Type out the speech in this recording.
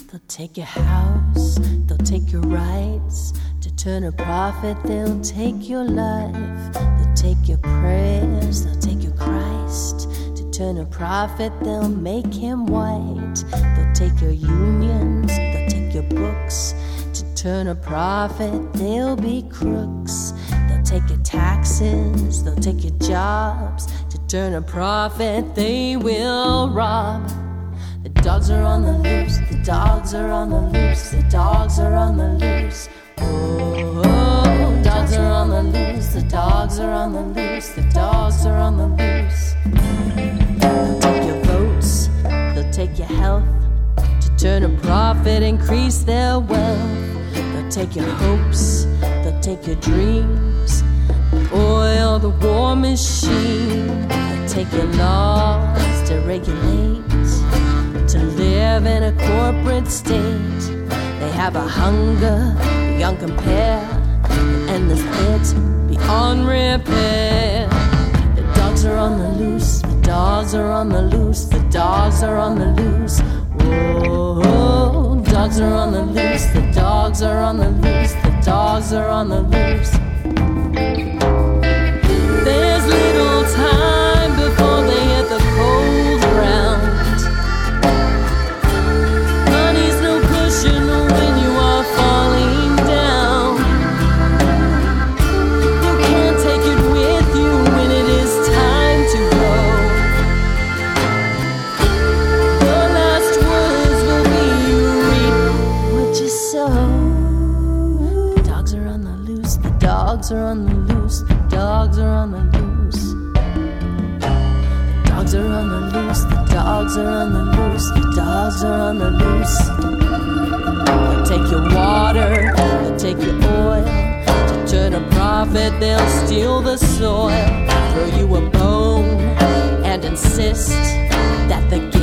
They'll take your house, they'll take your rights. To turn a profit, they'll take your life. They'll take your prayers, they'll take your Christ. To turn a profit, they'll make him white. They'll take your unions, they'll take your books. To turn a profit, they'll be crooks. They'll take your taxes, they'll take your jobs. To turn a profit, they will rob. The dogs are on the loose, the dogs are on the loose, the dogs are on the loose. Oh, dogs are on the loose, the dogs are on the loose, the dogs are on the loose. They'll take your votes, they'll take your health. To turn a profit, increase their wealth. They'll take your hopes, they'll take your dreams. Oil the war machine. They'll take your laws to regulate, to live in a corporate state. They have a hunger beyond compare, an endless pit beyond repair. The dogs are on the loose, the dogs are on the loose, the dogs are on the loose. Whoa, dogs are on the loose, the dogs are on the loose, the dogs are on the loose. There's little time before they hit the cold ground. Honey's no pushing when you are falling down. You can't take it with you when it is time to go. Your last words will be you reap what you sow. The dogs are on the loose, the dogs are on the loose, the dogs are on the loose. The dogs are on the loose, the dogs are on the loose, the dogs are on the loose. They'll take your water, they'll take your oil. To turn a profit, they'll steal the soil. Throw you a bone and insist that the